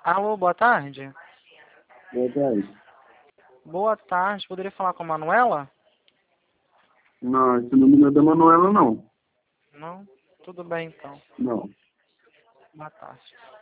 Alô, boa tarde. Boa tarde. Boa tarde, poderia falar com a Manuela? Não, esse número não é da Manuela, não. Não? Tudo bem, então. Não. Boa tarde.